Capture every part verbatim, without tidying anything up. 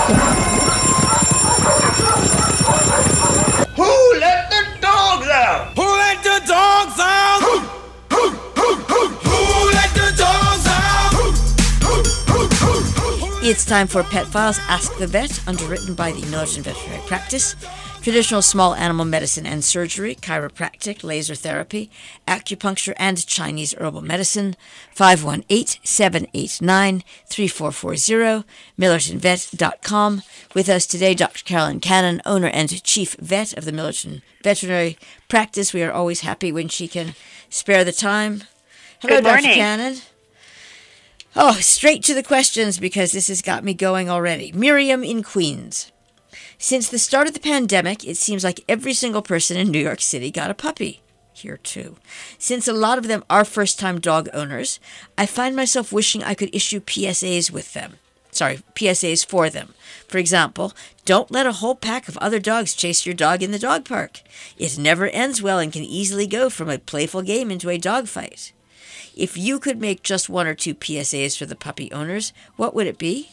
Who let the dogs out? Who let the dogs out? Who, who, who, who, who let the dogs out? Who, who, who, who, who? It's time for Pet Files Ask the Vet, underwritten by the Millerton Veterinary Practice. Traditional small animal medicine and surgery, chiropractic, laser therapy, acupuncture, and Chinese herbal medicine. five one eight, seven eight nine, three four four zero, millerton vet dot com. With us today, Doctor Carolyn Cannon, owner and chief vet of the Millerton Veterinary Practice. We are always happy when she can spare the time. Hello, Good morning. Doctor Cannon. Oh, straight to the questions because this has got me going already. Miriam in Queens. Since the start of the pandemic, it seems like every single person in New York City got a puppy. Here, too. Since a lot of them are first-time dog owners, I find myself wishing I could issue P S As with them. Sorry, P S As for them. For example, don't let a whole pack of other dogs chase your dog in the dog park. It never ends well and can easily go from a playful game into a dog fight. If you could make just one or two P S As for the puppy owners, what would it be?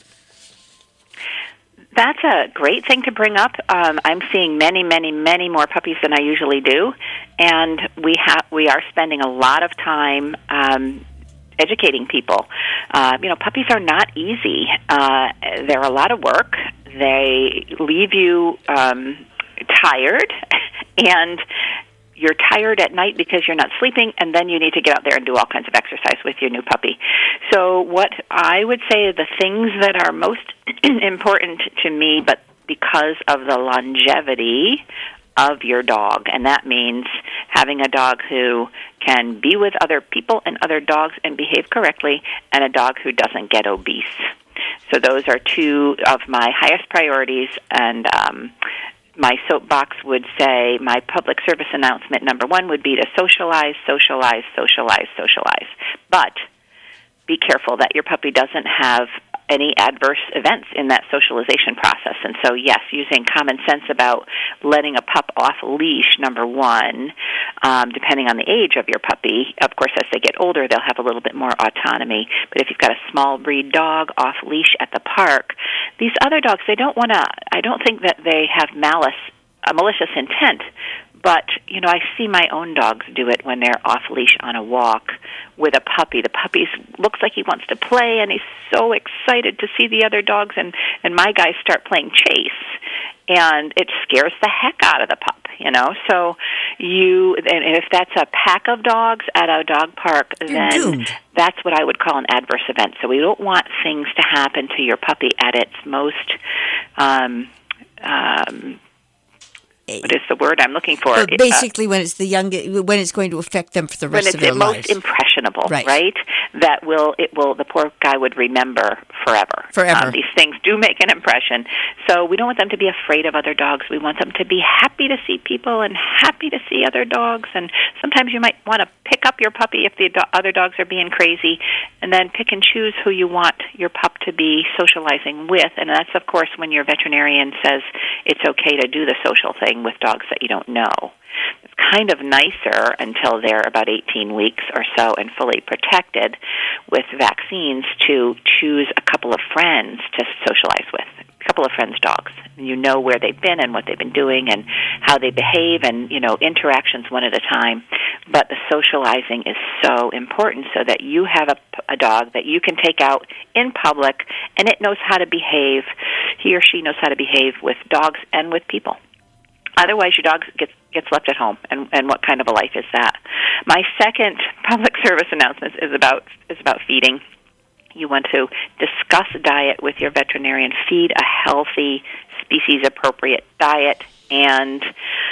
That's a great thing to bring up. Um, I'm seeing many, many, many more puppies than I usually do, and we have we are spending a lot of time um, educating people. Uh, you know, puppies are not easy. Uh, they're a lot of work. They leave you um, tired, and you're tired at night because you're not sleeping, and then you need to get out there and do all kinds of exercise with your new puppy. So what I would say are the things that are most important to me, but because of the longevity of your dog, and that means having a dog who can be with other people and other dogs and behave correctly, and a dog who doesn't get obese. So those are two of my highest priorities, and um, my soapbox would say my public service announcement number one would be to socialize, socialize, socialize, socialize. But be careful that your puppy doesn't have any adverse events in that socialization process. And so, yes, using common sense about letting a pup off leash, number one, um, depending on the age of your puppy. Of course, as they get older, they'll have a little bit more autonomy. But if you've got a small breed dog off leash at the park, these other dogs, they don't want to, I don't think that they have malice, a malicious intent. But, you know, I see my own dogs do it when they're off-leash on a walk with a puppy. The puppy looks like he wants to play, and he's so excited to see the other dogs, and, and my guys start playing chase, and it scares the heck out of the pup, you know. So you, and if that's a pack of dogs at a dog park, You're then doomed. That's what I would call an adverse event. So we don't want things to happen to your puppy at its most... Um, um, What is the word I'm looking for? But basically, uh, when it's the young, when it's going to affect them for the rest of their lives. When it's the most impressionable, right. right? That will, it will, the poor guy would remember forever. Forever. Um, these things do make an impression. So we don't want them to be afraid of other dogs. We want them to be happy to see people and happy to see other dogs. And sometimes you might want to pick up your puppy if the do- other dogs are being crazy, and then pick and choose who you want your pup to be socializing with. And that's, of course, when your veterinarian says it's okay to do the social thing with dogs that you don't know. It's kind of nicer until they're about eighteen weeks or so and fully protected with vaccines to choose a couple of friends to socialize with, a couple of friends' dogs. And you know where they've been and what they've been doing and how they behave and, you know, interactions one at a time. But the socializing is so important so that you have a, a dog that you can take out in public and it knows how to behave. He or she knows how to behave with dogs and with people. Otherwise, your dog gets gets left at home, and, and what kind of a life is that? My second public service announcement is about is about feeding. You want to discuss diet with your veterinarian. Feed a healthy, species-appropriate diet, and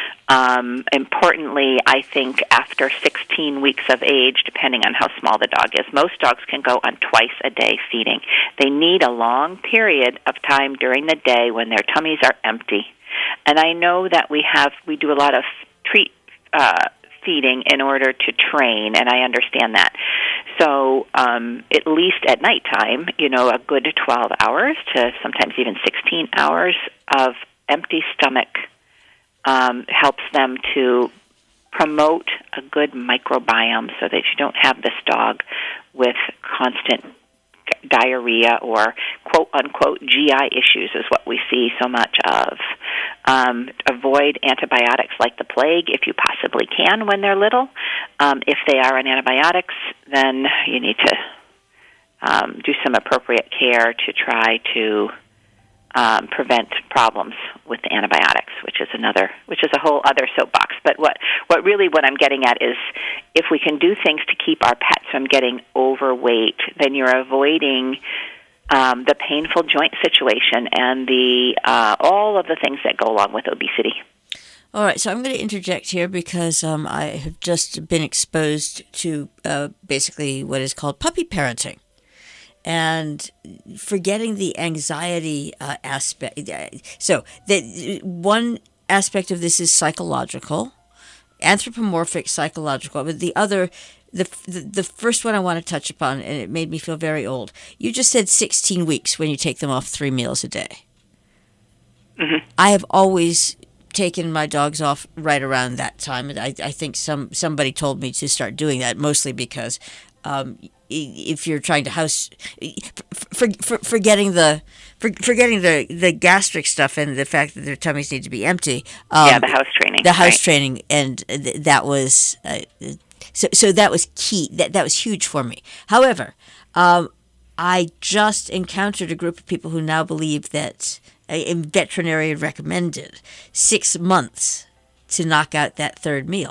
um, importantly, I think after sixteen weeks of age, depending on how small the dog is, most dogs can go on twice-a-day feeding. They need a long period of time during the day when their tummies are empty. And I know that we have we do a lot of treat uh, feeding in order to train, and I understand that. So um, at least at nighttime, you know, a good twelve hours to sometimes even sixteen hours of empty stomach um, helps them to promote a good microbiome so that you don't have this dog with constant diarrhea or quote-unquote G I issues is what we see so much of. Um, avoid antibiotics like the plague if you possibly can when they're little. Um, if they are on antibiotics, then you need to um, do some appropriate care to try to Um, prevent problems with the antibiotics, which is another, which is a whole other soapbox. But what, what really what I'm getting at is, if we can do things to keep our pets from getting overweight, then you're avoiding um, the painful joint situation and the uh, all of the things that go along with obesity. All right, so I'm going to interject here because um, I have just been exposed to uh, basically what is called puppy parenting. And forgetting the anxiety uh, aspect. So, the, one aspect of this is psychological, anthropomorphic psychological. But the other, the, the the first one I want to touch upon, and it made me feel very old. You just said sixteen weeks when you take them off three meals a day. Mm-hmm. I have always taken my dogs off right around that time. I, I think some somebody told me to start doing that, mostly because um, if you're trying to house, for, for, forgetting the for, forgetting the, the gastric stuff and the fact that their tummies need to be empty. Um, yeah, the house training. The house right. training, and th- that was uh, so. So that was key. That that was huge for me. However, um, I just encountered a group of people who now believe that a veterinarian recommended six months to knock out that third meal.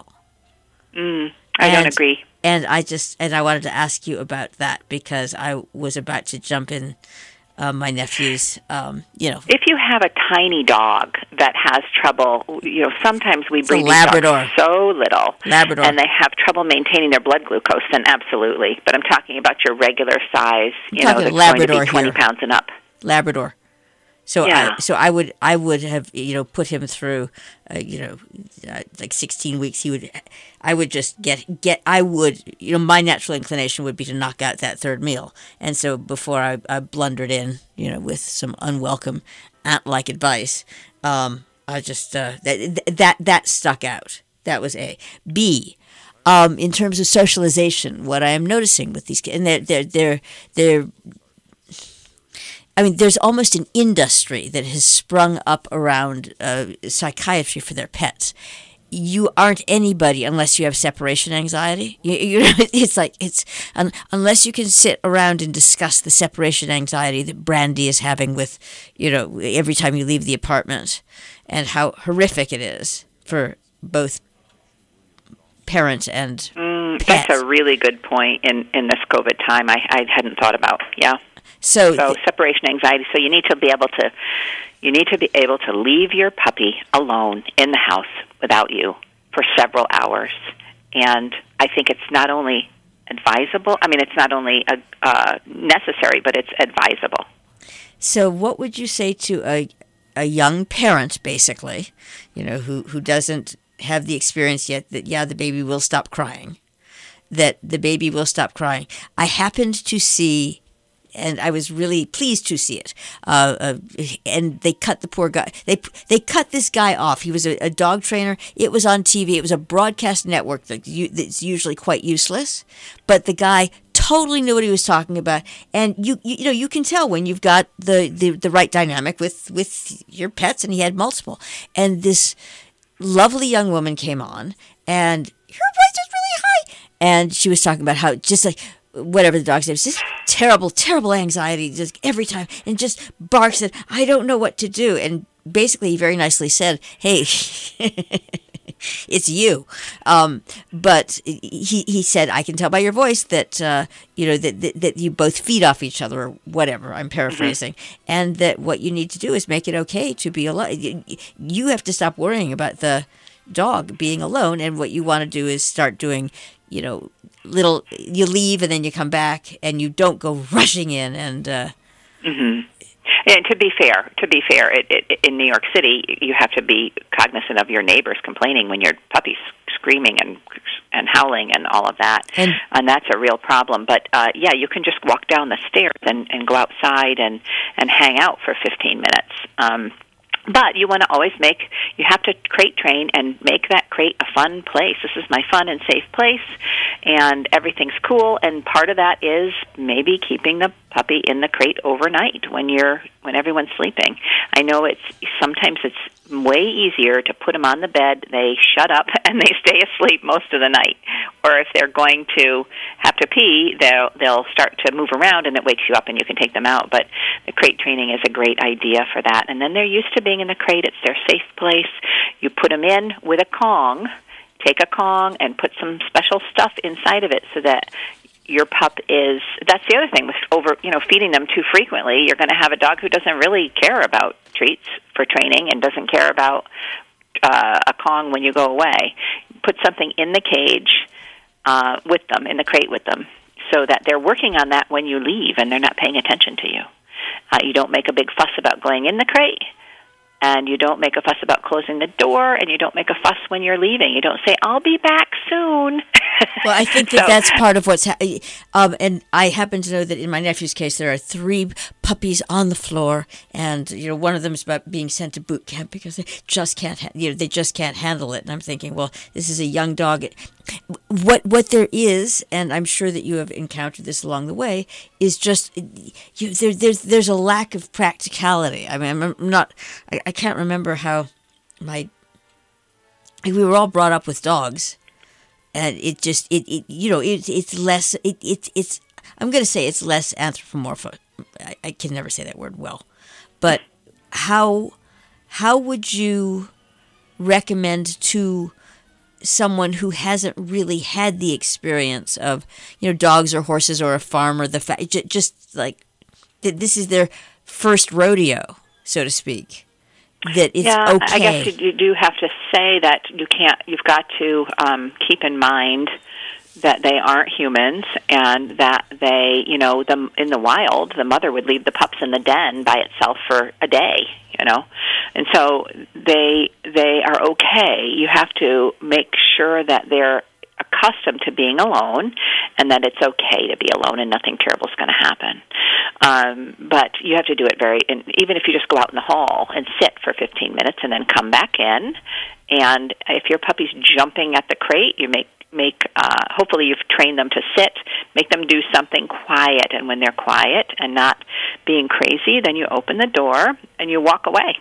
Mm, I and, don't agree. And I just and I wanted to ask you about that because I was about to jump in uh, my nephew's. Um, you know, if you have a tiny dog that has trouble, you know, sometimes we breed these Labrador. dogs so little, Labrador, and they have trouble maintaining their blood glucose. Then absolutely. But I'm talking about your regular size. You I'm know, that's Labrador going to be twenty here. pounds and up. Labrador. So yeah. I, so I would I would have you know put him through uh, you know uh, like sixteen weeks. He would I would just get get I would you know my natural inclination would be to knock out that third meal. And so before I, I blundered in you know with some unwelcome ant-like advice, um, I just uh, that that that stuck out. That was A. B. Um, in terms of socialization, what I am noticing with these kids, and they're they're they're they're I mean, there's almost an industry that has sprung up around uh, psychiatry for their pets. You aren't anybody unless you have separation anxiety. You, you know, it's like it's un, unless you can sit around and discuss the separation anxiety that Brandy is having with, you know, every time you leave the apartment, and how horrific it is for both parent and mm, pet. That's a really good point in in this COVID time. I I hadn't thought about. Yeah. So, so separation anxiety. So you need to be able to, you need to be able to leave your puppy alone in the house without you for several hours. And I think it's not only advisable. I mean, it's not only uh, uh, necessary, but it's advisable. So, what would you say to a a young parent, basically, you know, who who doesn't have the experience yet that yeah, the baby will stop crying, that the baby will stop crying. I happened to see. And I was really pleased to see it. Uh, uh, and they cut the poor guy. They they cut this guy off. He was a, a dog trainer. It was on T V. It was a broadcast network that you, that's usually quite useless. But the guy totally knew what he was talking about. And you you, you know you can tell when you've got the, the, the right dynamic with, with your pets. And he had multiple. And this lovely young woman came on, and her voice was really high. And she was talking about how just like. Whatever the dog's name is, just terrible, terrible anxiety just every time, and just barks and I don't know what to do. And basically, he very nicely said, "Hey, it's you." Um, but he he said, "I can tell by your voice that uh, you know that, that that you both feed off each other, or whatever." I'm paraphrasing, mm-hmm. and that what you need to do is make it okay to be alone. You have to stop worrying about the dog being alone, and what you want to do is start doing. You know, little, you leave and then you come back and you don't go rushing in and, uh, mm-hmm. And to be fair, to be fair, it, it, in New York City, you have to be cognizant of your neighbors complaining when your puppy's screaming and and howling and all of that, and, and that's a real problem. But uh, yeah, you can just walk down the stairs and, and go outside and, and hang out for fifteen minutes. Um, But you want to always make, you have to crate train and make that crate a fun place. This is my fun and safe place, and everything's cool. And part of that is maybe keeping the puppy in the crate overnight when you're when everyone's sleeping. I know it's sometimes it's way easier to put them on the bed. They shut up and they stay asleep most of the night. Or if they're going to have to pee, they'll they'll start to move around and it wakes you up and you can take them out. But the crate training is a great idea for that. And then they're used to being in the crate. It's their safe place. You put them in with a Kong. Take a Kong and put some special stuff inside of it so that your pup is, that's the other thing with over, you know, feeding them too frequently. You're going to have a dog who doesn't really care about treats for training and doesn't care about uh, a Kong when you go away. Put something in the cage uh, with them, in the crate with them, so that they're working on that when you leave and they're not paying attention to you. Uh, you don't make a big fuss about going in the crate, and you don't make a fuss about closing the door, and you don't make a fuss when you're leaving. You don't say, I'll be back soon. Well, I think that So- that's part of what's happening. Um, and I happen to know that in my nephew's case, there are three puppies on the floor, and you know, one of them is about being sent to boot camp because they just can't, ha- you know, they just can't handle it. And I'm thinking, well, this is a young dog. What what there is, and I'm sure that you have encountered this along the way, is just you, there, there's there's a lack of practicality. I mean, I'm not, I, I can't remember how my we were all brought up with dogs. And it just, it, it you know, it, it's less, it, it, it's, I'm going to say it's less anthropomorphic. I, I can never say that word well. But how, how would you recommend to someone who hasn't really had the experience of, you know, dogs or horses or a farm or the, fa- just, just like, that this is their first rodeo, so to speak? That it's yeah, okay. I guess you, you do have to say that you can't. You've got to um, keep in mind that they aren't humans, and that they, you know, the, in the wild, the mother would leave the pups in the den by itself for a day, you know, and so they they are okay. You have to make sure that they're accustomed to being alone, and that it's okay to be alone, and nothing terrible is going to happen. Um, but you have to do it very, and even if you just go out in the hall and sit for fifteen minutes and then come back in, and if your puppy's jumping at the crate, you make make uh, hopefully you've trained them to sit, make them do something quiet, and when they're quiet and not being crazy, then you open the door and you walk away.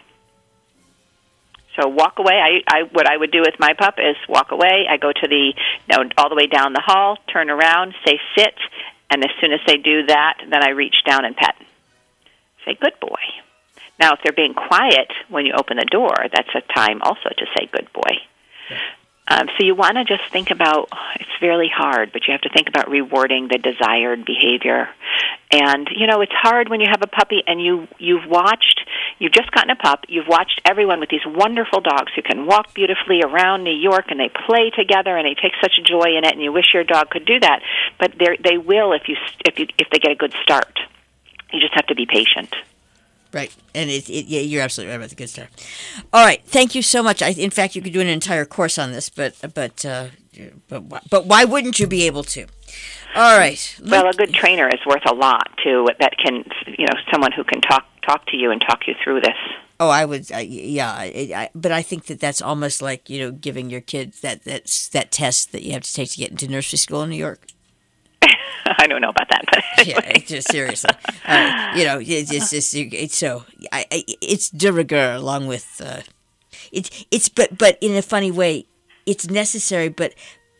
So walk away. I, I what I would do with my pup is walk away. I go to the, you know, all the way down the hall, turn around, say sit, and as soon as they do that, then I reach down and pet. Say good boy. Now, if they're being quiet when you open the door, that's a time also to say good boy. Um, so you want to just think about, it's really hard, but you have to think about rewarding the desired behavior. And, you know, it's hard when you have a puppy and you, you've watched, you've just gotten a pup, you've watched everyone with these wonderful dogs who can walk beautifully around New York, and they play together and they take such joy in it, and you wish your dog could do that. But they will if you if you if they get a good start. You just have to be patient. Right, and it, it, yeah, you're absolutely right about the good stuff. All right, thank you so much. I, in fact, you could do an entire course on this, but but uh, but but why wouldn't you be able to? All right. Well, a good trainer is worth a lot too. That can, you know, someone who can talk talk to you and talk you through this. Oh, I would, uh, yeah, I, I, but I think that that's almost like, you know, giving your kid that that's that test that you have to take to get into nursery school in New York. I don't know about that, but yeah, it's just seriously, uh, you know, it's it's, it's, it's so I, I, it's de rigueur along with uh, it's it's but but in a funny way, it's necessary, but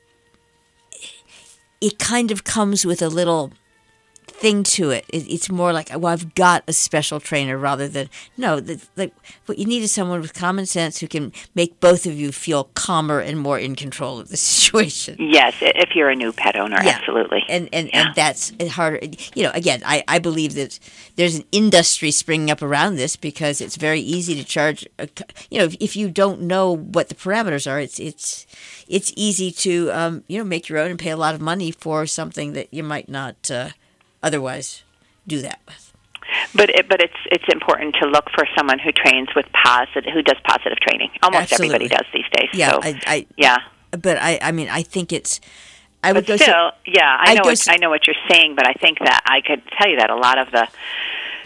it kind of comes with a little thing to it. it it's more like, well, I've got a special trainer rather than no. The, like what you need is someone with common sense who can make both of you feel calmer and more in control of the situation. Yes, if you're a new pet owner, yeah. absolutely. And and, yeah. and that's harder. You know, again, I, I believe that there's an industry springing up around this because it's very easy to charge. A, you know, if, if you don't know what the parameters are, it's it's it's easy to um, you know, make your own and pay a lot of money for something that you might not uh, otherwise do that with. But it, but it's it's important to look for someone who trains with positive, who does positive training. Almost Absolutely. everybody does these days. Yeah, so, I, I yeah. But I, I mean, I think it's. I would but go still, so, yeah, I I'd know go what, so, I know what you're saying, but I think that I could tell you that a lot of the,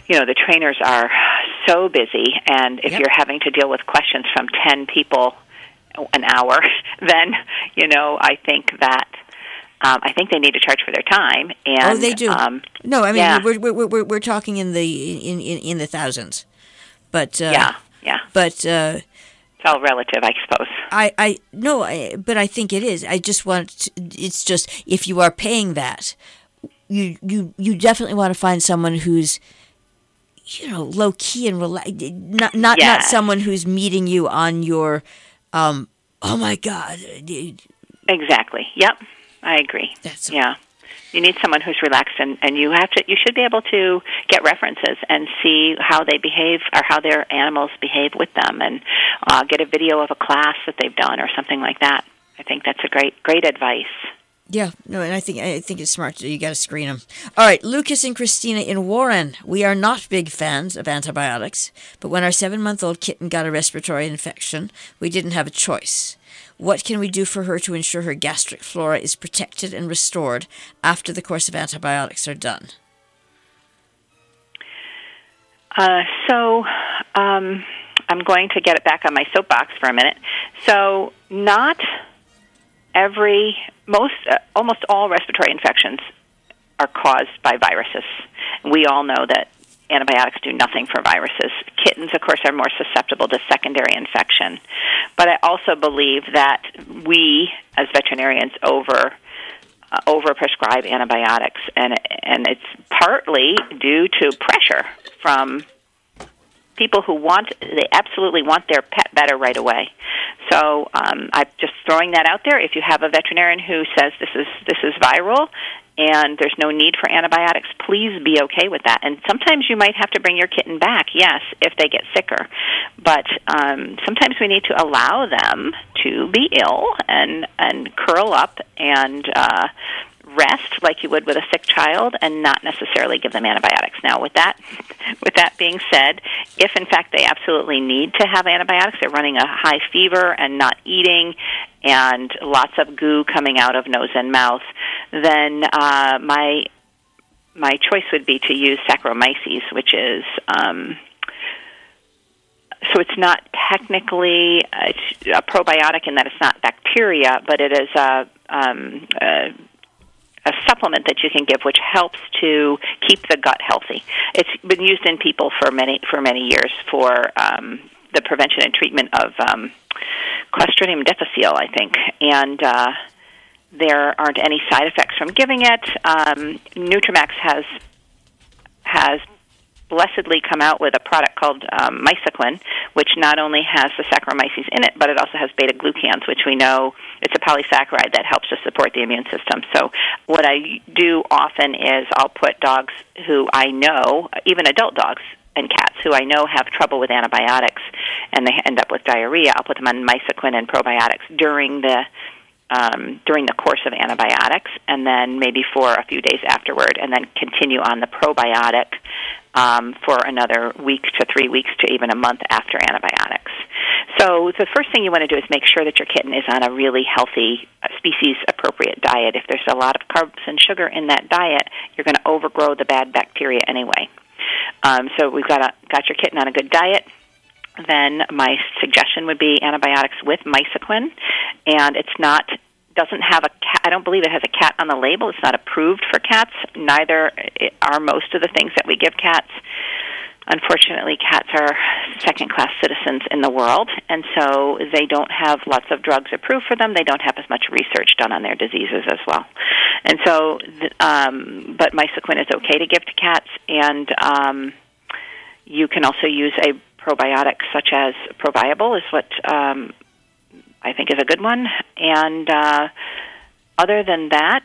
you know, the trainers are so busy, and if Yep. you're having to deal with questions from ten people an hour, then, you know, I think that um, I think they need to charge for their time. And, oh, they do. Um, no, I mean yeah. we're, we're we're we're talking in the in in, in the thousands, but uh, yeah, yeah. but uh, It's all relative, I suppose. I I no, I, but I think it is. I just want to, it's just if you are paying that, you you you definitely want to find someone who's, you know, low key and relax, not not not Yes. someone who's meeting you on your, um, oh my God, Exactly. Yep. I agree. That's- yeah. You need someone who's relaxed, and, and you have to. You should be able to get references and see how they behave or how their animals behave with them, and uh, get a video of a class that they've done or something like that. I think that's a great great advice. Yeah, no, and I think I think it's smart. You got to screen them. All right, Lucas and Christina in Warren. We are not big fans of antibiotics, but when our seven-month-old kitten got a respiratory infection, we didn't have a choice. What can we do for her to ensure her gastric flora is protected and restored after the course of antibiotics are done? Uh, so um, I'm going to get it back on my soapbox for a minute. So not every, most, uh, almost all respiratory infections are caused by viruses. We all know that antibiotics do nothing for viruses. Kittens, of course, are more susceptible to secondary infection. But I also believe that we, as veterinarians, over uh, overprescribe antibiotics, and and it's partly due to pressure from people who want, they absolutely want their pet better right away. So um, I'm just throwing that out there. If you have a veterinarian who says this is this is viral and there's no need for antibiotics, please be okay with that. And sometimes you might have to bring your kitten back, yes, if they get sicker. But um, sometimes we need to allow them to be ill and, and curl up and uh, rest like you would with a sick child, and not necessarily give them antibiotics. Now, with that, with that being said, if in fact they absolutely need to have antibiotics, they're running a high fever and not eating, and lots of goo coming out of nose and mouth, then uh, my my choice would be to use Saccharomyces, which is um, so it's not technically a, a probiotic in that it's not bacteria, but it is a, um, a a supplement that you can give which helps to keep the gut healthy. It's been used in people for many for many years for um, the prevention and treatment of um, Clostridium difficile, I think, and uh, there aren't any side effects from giving it. Um, Nutramax has has blessedly come out with a product called um, Mysoquin, which not only has the Saccharomyces in it, but it also has beta-glucans, which we know it's a polysaccharide that helps to support the immune system. So what I do often is I'll put dogs who I know, even adult dogs and cats who I know have trouble with antibiotics, and they end up with diarrhea, I'll put them on Mysoquin and probiotics during the Um, during the course of antibiotics, and then maybe for a few days afterward, and then continue on the probiotic um, for another week to three weeks to even a month after antibiotics. So the first thing you want to do is make sure that your kitten is on a really healthy, uh, species-appropriate diet. If there's a lot of carbs and sugar in that diet, you're going to overgrow the bad bacteria anyway. Um, so we've got, a, got your kitten on a good diet. Then my suggestion would be antibiotics with Mysoquin, and it's not doesn't have a cat. I don't believe it has a cat on the label. It's not approved for cats. Neither are most of the things that we give cats. Unfortunately, cats are second-class citizens in the world, and so they don't have lots of drugs approved for them. They don't have as much research done on their diseases as well. And so, um, but Mysoquin is okay to give to cats, and um, you can also use a probiotic such as Proviable is what um, I think is a good one. And uh, other than that,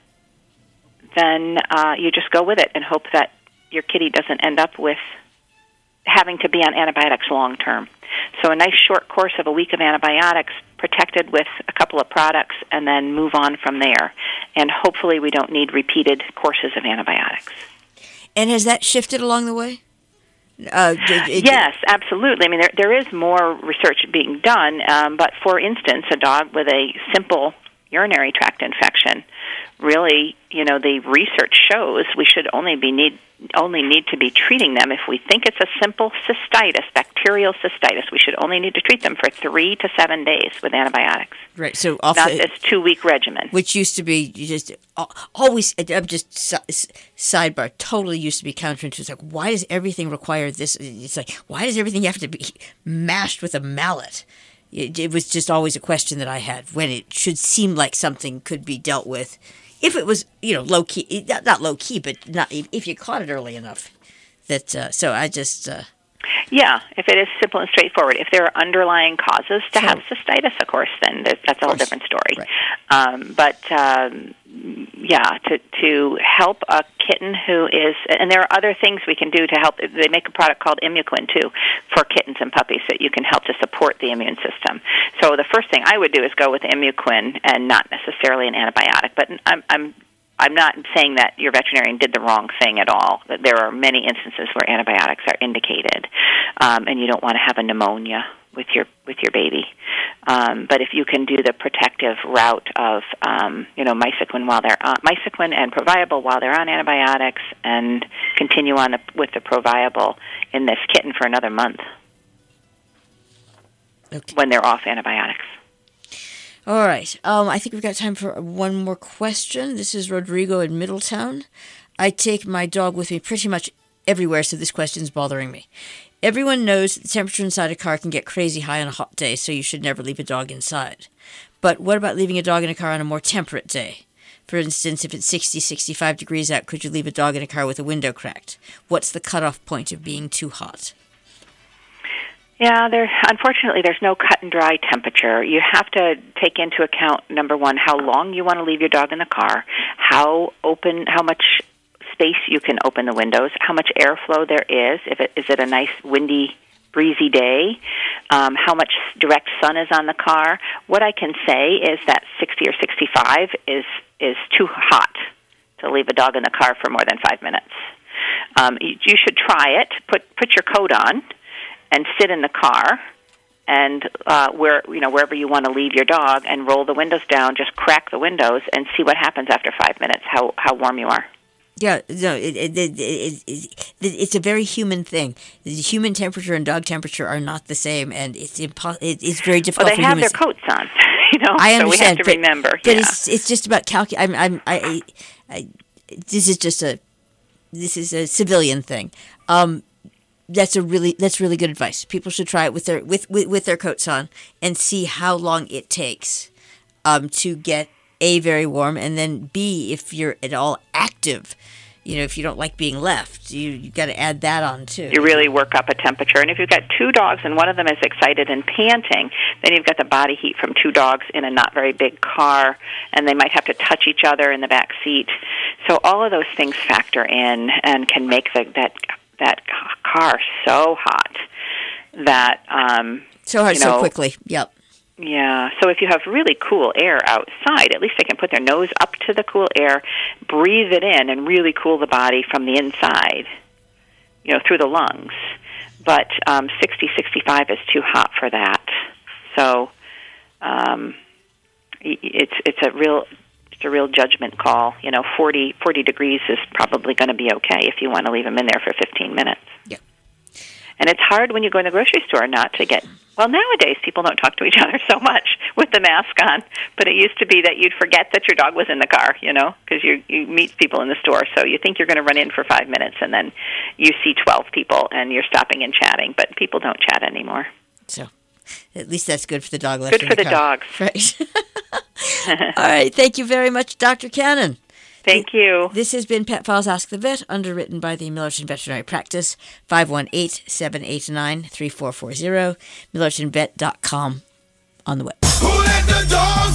then uh, you just go with it and hope that your kitty doesn't end up with having to be on antibiotics long term. So a nice short course of a week of antibiotics protected with a couple of products, and then move on from there. And hopefully we don't need repeated courses of antibiotics. And has that shifted along the way? Uh, it, it, yes, absolutely. I mean, there there is more research being done, um, but for instance, a dog with a simple urinary tract infection really, you know, the research shows we should only be need only need to be treating them if we think it's a simple cystitis, bacterial cystitis. We should only need to treat them for three to seven days with antibiotics. Right. So off not the, this two-week regimen, which used to be you just always. I'm just sidebar. Totally used to be counterintuitive. It's like, why does everything require this? It's like, why does everything have to be mashed with a mallet? It, it was just always a question that I had when it should seem like something could be dealt with. If it was, you know, low key, not low key, but not if you caught it early enough. That uh, so I just uh, yeah. If it is simple and straightforward, if there are underlying causes to So- have cystitis, of course, then that's, that's a whole course. different story. Right. Um, but um, yeah, to to help a kitten who is, and there are other things we can do to help. They make a product called Immuquin too for kittens and puppies that you can help to support the immune system. So the first thing I would do is go with Immuquin and not necessarily an antibiotic. But I'm I'm I'm not saying that your veterinarian did the wrong thing at all. That there are many instances where antibiotics are indicated, um, and you don't want to have a pneumonia with your with your baby. Um, but if you can do the protective route of um, you know Mysequin while they're on, Mysequin and Proviable while they're on antibiotics, and continue on the, with the Proviable in this kitten for another month okay. when they're off antibiotics. All right. Um, I think we've got time for one more question. This is Rodrigo in Middletown. I take my dog with me pretty much everywhere, so this question's bothering me. Everyone knows that the temperature inside a car can get crazy high on a hot day, so you should never leave a dog inside. But what about leaving a dog in a car on a more temperate day? For instance, if it's sixty, sixty-five degrees out, could you leave a dog in a car with a window cracked? What's the cutoff point of being too hot? Yeah, there. Unfortunately, there's no cut and dry temperature. You have to take into account, number one, how long you want to leave your dog in the car, how open, how much space you can open the windows, how much airflow there is. If it is it a nice windy, breezy day, um, how much direct sun is on the car. What I can say is that sixty or sixty-five is is too hot to leave a dog in the car for more than five minutes. Um, you, you should try it. Put put your coat on and sit in the car, and uh, where you know wherever you want to leave your dog, and roll the windows down. Just crack the windows and see what happens after five minutes. How how warm you are. Yeah, no, it, it, it, it, it, it's a very human thing. The human temperature and dog temperature are not the same, and it's impo- it, it's very difficult. Well, they for have humans. their coats on, you know. I understand, so we have to but, remember. But yeah. it's it's just about calcu- I'm I'm I, I, I this is just a this is a civilian thing. Um, that's a really that's really good advice. People should try it with their with, with, with their coats on and see how long it takes um, to get A, very warm, and then B, if you're at all active. You know, if you don't like being left, you you got to add that on too. You really work up a temperature. And if you've got two dogs and one of them is excited and panting, then you've got the body heat from two dogs in a not very big car, and they might have to touch each other in the back seat. So all of those things factor in and can make the, that that car so hot that um, so hard you know, so quickly. Yep. Yeah, so if you have really cool air outside, at least they can put their nose up to the cool air, breathe it in, and really cool the body from the inside, you know, through the lungs. But um, sixty, sixty-five is too hot for that. So um, it's it's a real it's a real judgment call. You know, forty, forty degrees is probably going to be okay if you want to leave them in there for fifteen minutes. Yeah. And it's hard when you go in the grocery store not to get... Well, nowadays, people don't talk to each other so much with the mask on, but it used to be that you'd forget that your dog was in the car, you know, because you you meet people in the store, so you think you're going to run in for five minutes, and then you see twelve people, and you're stopping and chatting, but people don't chat anymore. So at least that's good for the dog left Good in for the, the car. dogs. Right. All right. Thank you very much, Doctor Cannon. Thank you. This has been Pet Files Ask the Vet, underwritten by the Millerton Veterinary Practice, five one eight, seven eight nine, three four four zero, millerton vet dot com on the web. Who let the dogs